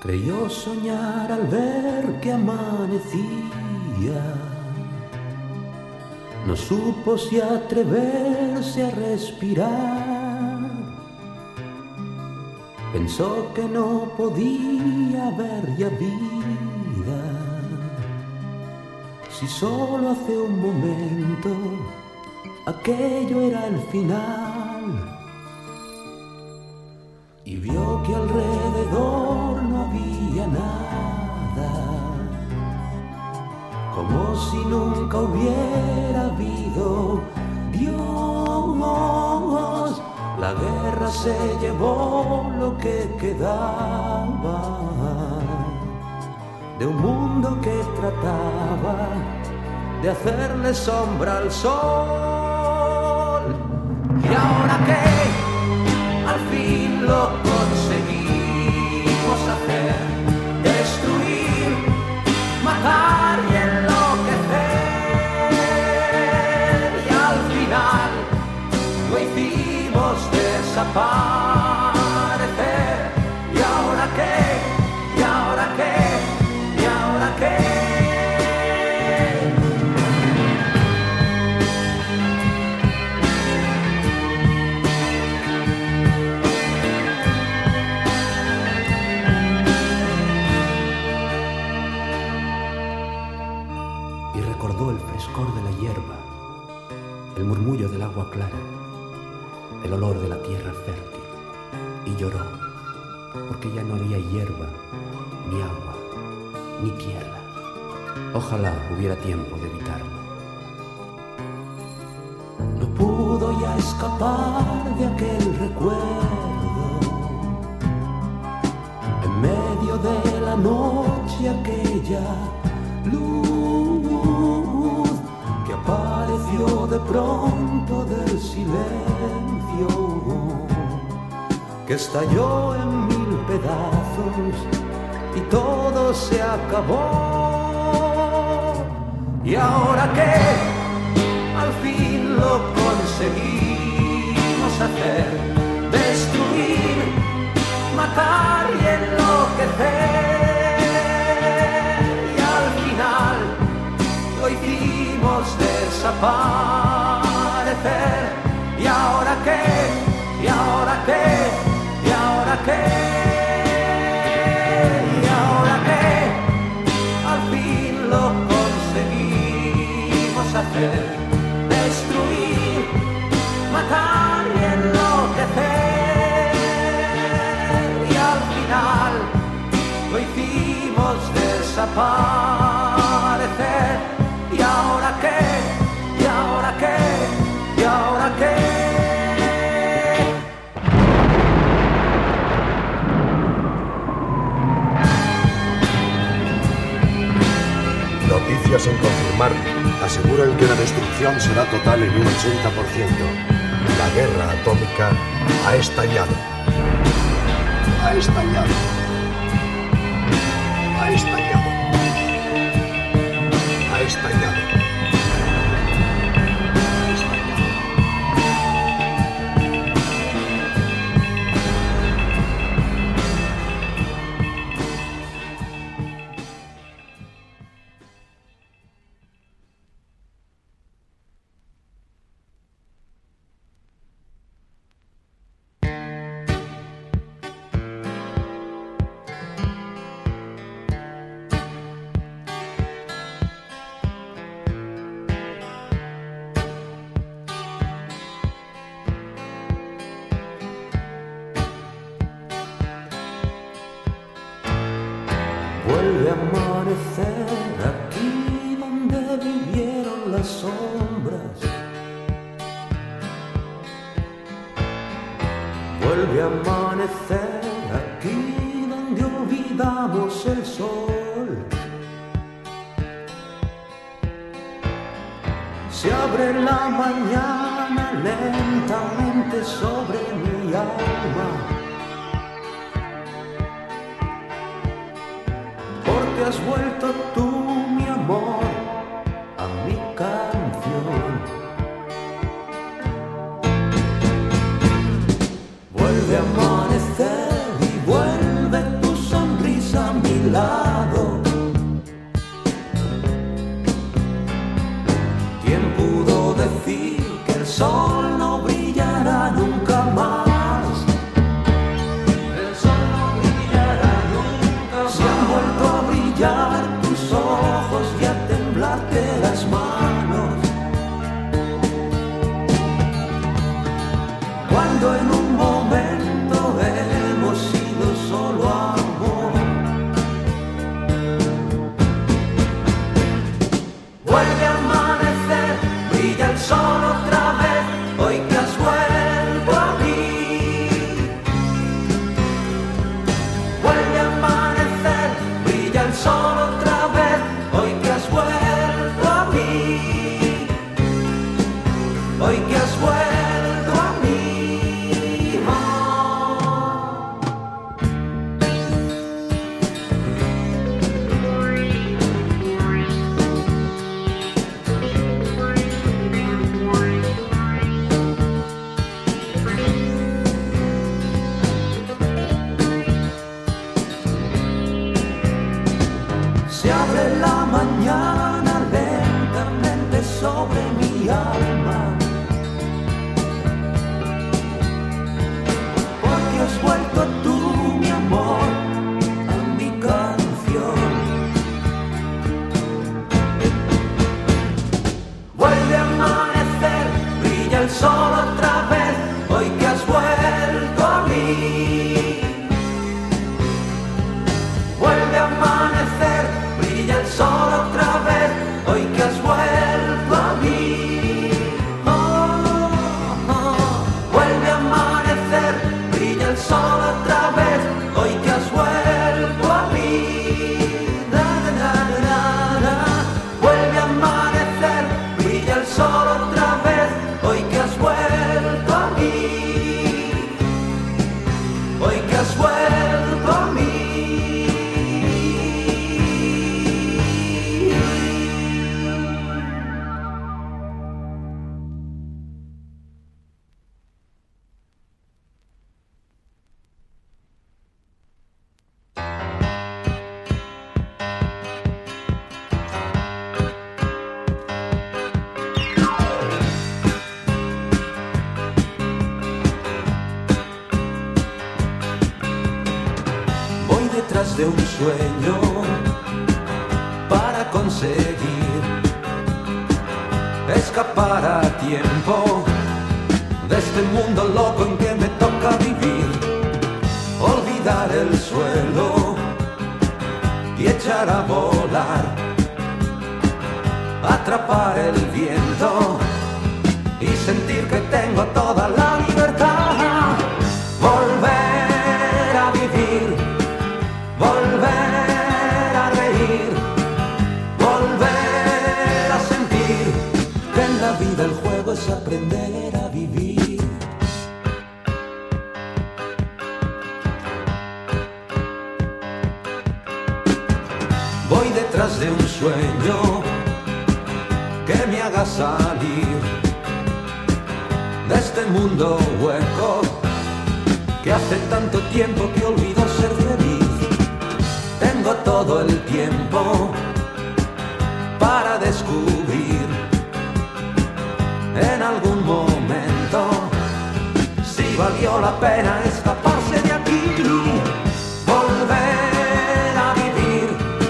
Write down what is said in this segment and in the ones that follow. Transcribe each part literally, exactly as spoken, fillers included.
Creyó soñar al ver que amanecía. No supo si atreverse a respirar. Pensó que no podía haber ya vida, si solo hace un momento aquello era el final. Y vio que alrededor no había nada, como si nunca hubiera habido Dios. La guerra se llevó lo que quedaba de un mundo que trataba de hacerle sombra al sol. Y ahora que al fin lo conseguimos hacer, destruir, matar y enloquecer, y al final lo hicimos desaparecer. ¿Y ahora qué? ¿Y ahora qué? ¿Y ahora qué? Y recordó el frescor de la hierba, el murmullo del agua clara, el olor de la tierra fértil, y lloró, porque ya no había hierba, ni agua, ni tierra. Ojalá hubiera tiempo de evitarlo. No pudo ya escapar de aquel recuerdo, en medio de la noche aquella luz que apareció de pronto del silencio, que estalló en mil pedazos y todo se acabó. ¿Y ahora qué? Al fin lo conseguimos hacer, destruir, matar y enloquecer, y al final lo hicimos desaparecer. ¿Y ahora qué? ¿Y ahora qué? ¿Y ahora qué? ¿Y ahora qué? Al fin lo conseguimos hacer, destruir, matar y enloquecer, y al final lo hicimos desaparecer. ¿Y ahora qué? ¿Y ahora qué? ¿Y ahora qué? Noticias sin confirmar aseguran que la destrucción será total en un ochenta por ciento. La guerra atómica ha estallado. Ha estallado. Ha estallado. Ha estallado. Vuelve a amanecer aquí donde vivieron las sombras. Vuelve a amanecer aquí donde olvidamos el sol. Se abre la mañana lentamente sobre mi alma, porque has vuelto tú, mi amor, a mi canción. Vuelve a amanecer y vuelve tu sonrisa hoy que has vuelto a mí. Se abre la mañana lentamente sobre mi alma, porque has vuelto tú, mi amor, a mi canción. Vuelve a amanecer, brilla el sol otra vez, hoy que has vuelto a mí. Vuelve a amanecer, brilla el sol otra vez, hoy que has vuelto a mí. Oh, oh. Vuelve a amanecer, brilla el sol otra vez, hoy que has vuelto a mí. Da, da, da, da, da. Vuelve a amanecer, brilla el sol otra vez, hoy que has vuelto a mí. Hoy que has vuelto a mí. De un sueño para conseguir escapar a tiempo de este mundo loco en que me toca vivir, olvidar el suelo y echar a volar, atrapar el viento y sentir que tengo toda la libertad, volver a vivir. Volver a reír, volver a sentir que en la vida el juego es aprender a vivir. Voy detrás de un sueño que me haga salir de este mundo hueco que hace tanto tiempo que olvido ser feliz. Tengo todo el tiempo para descubrir en algún momento si valió la pena escaparse de aquí. Volver a vivir,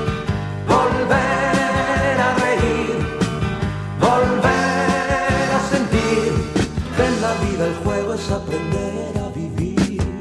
volver a reír, volver a sentir que en la vida el juego es aprender a vivir.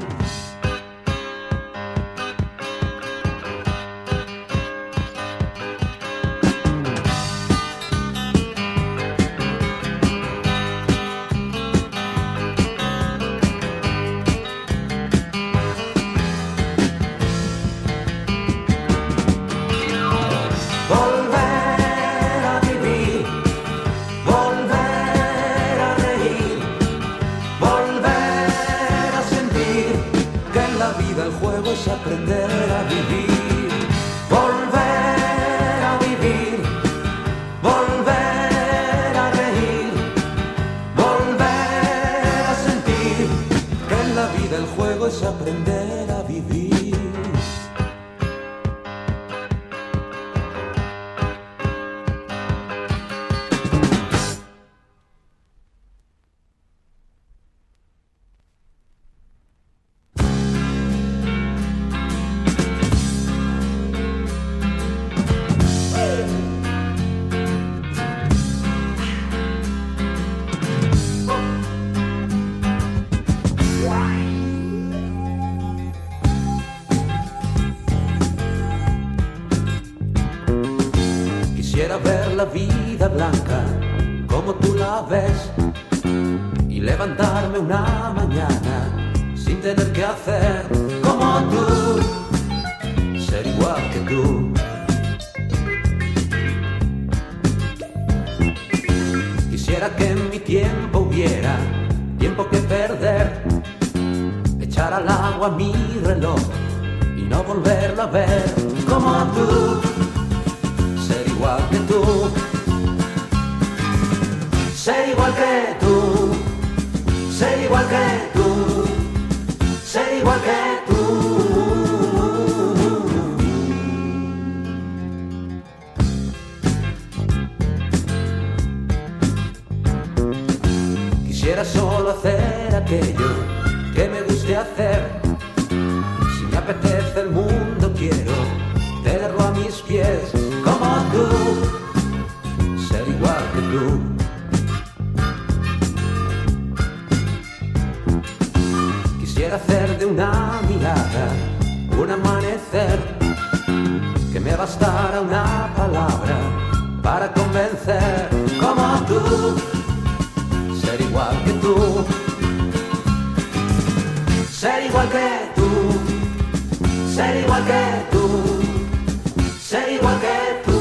Es aprender a vivir, volver a vivir, volver a reír, volver a sentir que en la vida el juego es aprender a vivir. Quisiera ver la vida blanca como tú la ves y levantarme una mañana sin tener que hacer como tú, ser igual que tú. Quisiera que en mi tiempo hubiera tiempo que perder, echar al agua mi reloj y no volverlo a ver. Como tú, ser igual que tú, ser igual que tú, ser igual que tú, ser igual que tú. Quisiera solo hacer aquello que me guste hacer. Si me apetece el mundo quiero tenerlo a mis pies. Como tú, ser igual que tú. Quisiera hacer de una mirada un amanecer, que me bastara una palabra para convencer. Como tú, ser igual que tú, ser igual que tú, ser igual que tú, ser igual que tú.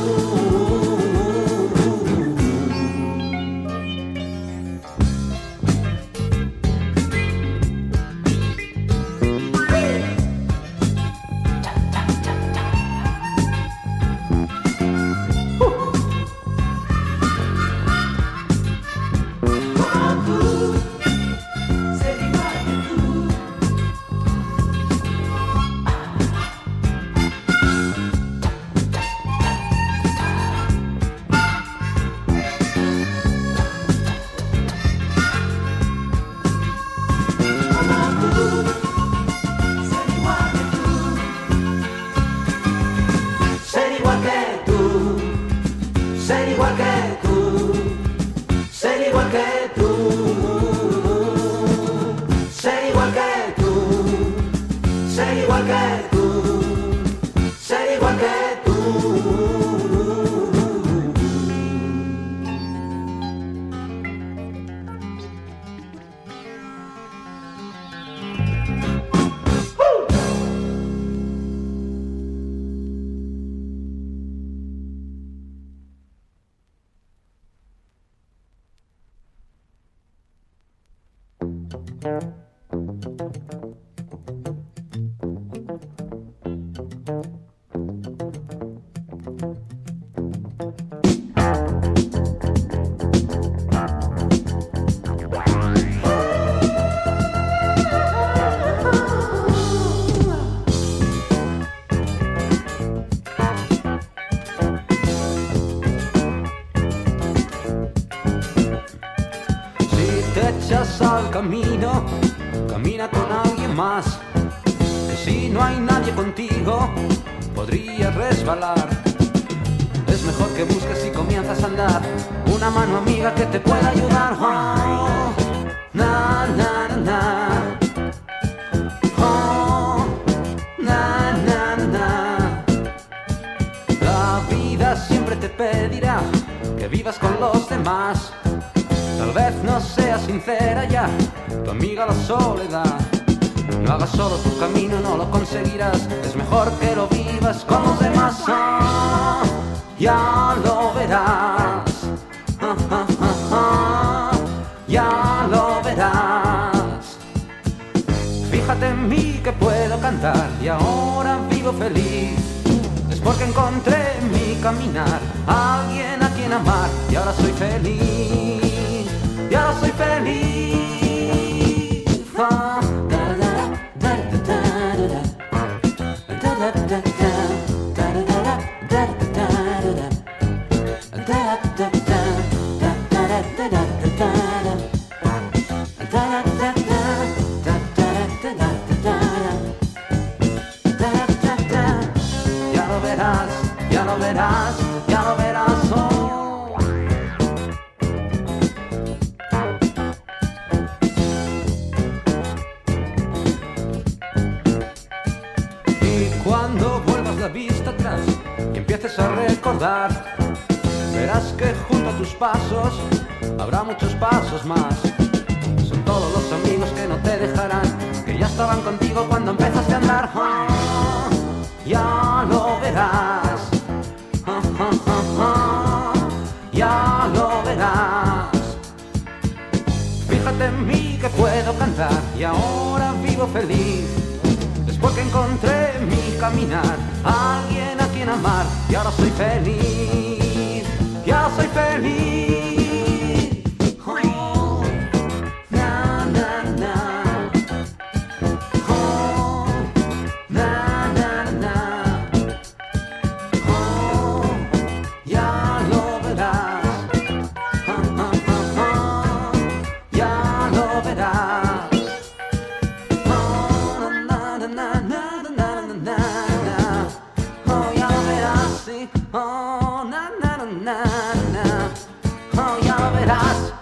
Al camino, camina con alguien más, que si no hay nadie contigo, podrías resbalar. Es mejor que busques y comienzas a andar, una mano amiga que te pueda ayudar. Oh, na, na, na, na. Oh, na, na, na. La vida siempre te pedirá que vivas con los demás. Tal vez no seas sincera ya, tu amiga la soledad. No hagas solo tu camino, no lo conseguirás. Es mejor que lo vivas con los demás. Ah, ya lo verás. Ah, ah, ah, ah, ya lo verás. Fíjate en mí que puedo cantar y ahora vivo feliz. Es porque encontré en mi caminar a alguien a quien amar y ahora soy feliz. Y ahora soy feliz. Ah, da, da, da, da, da, da, da, da, da, ya lo verás, ya lo verás, ya lo verás. Oh. Cuando vuelvas la vista atrás y empieces a recordar, verás que junto a tus pasos habrá muchos pasos más. Son todos los amigos que no te dejarán, que ya estaban contigo cuando empezaste a andar. Ah, ya lo verás. Ah, ah, ah, ah, ya lo verás. y ahora vivo feliz. Es porque encontré mi caminar, alguien a quien amar y ahora soy feliz, y ahora soy feliz. Oh, na, na, na. Oh, na, na, na. Oh, ya lo verás. Oh, oh, oh, oh. Ya lo verás. Oh, na, na, na, na, na, na, na, na. Oh, ya lo verás, sí. Oh, na, na, na, na, na. Oh, ya lo verás.